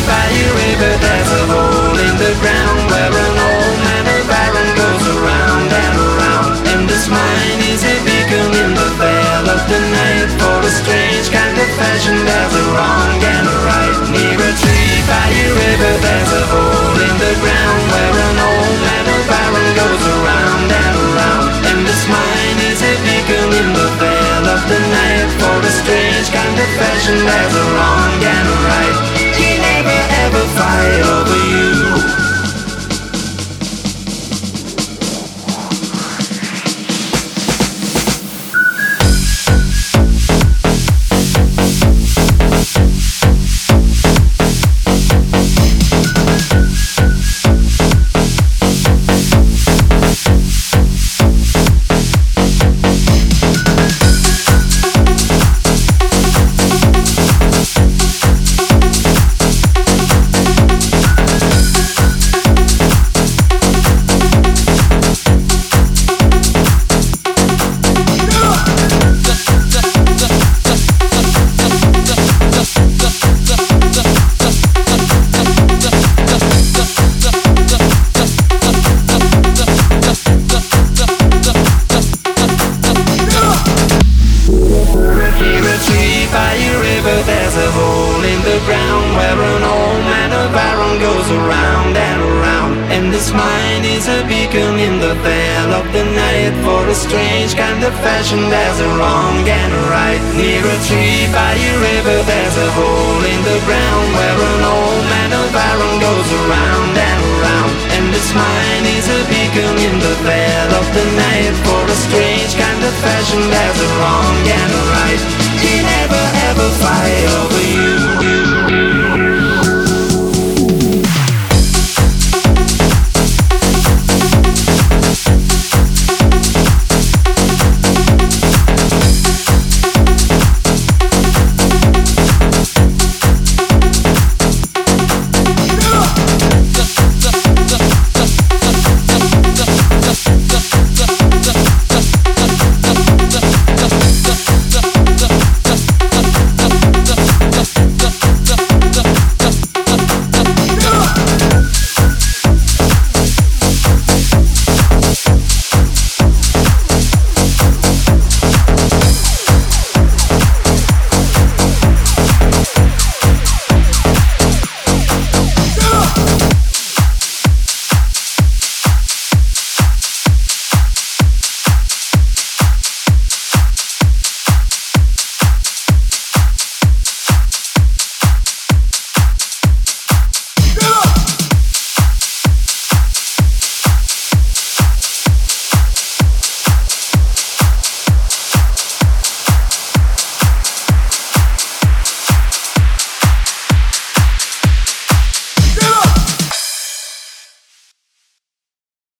by a river, there's a hole in the ground where an old man of iron goes around and around. And this mine is a beacon in the veil of the night. For a strange kind of fashion, there's a wrong and a right. Near a tree by a river, there's a hole in the ground where an old man of iron goes around and around. And this mine is a beacon in the veil of the night. For a strange kind of fashion, there's a wrong and a right. He never ever fight over you. There's a hole in the ground where an old man of iron goes around and around. And this mine is a beacon in the veil of the night. For a strange kind of fashion, there's a wrong and a right. Near a tree by a river, there's a hole in the ground where an old man of iron goes around and around. And this mine is a beacon in the veil of the night. For a strange kind of fashion, there's a wrong and a right.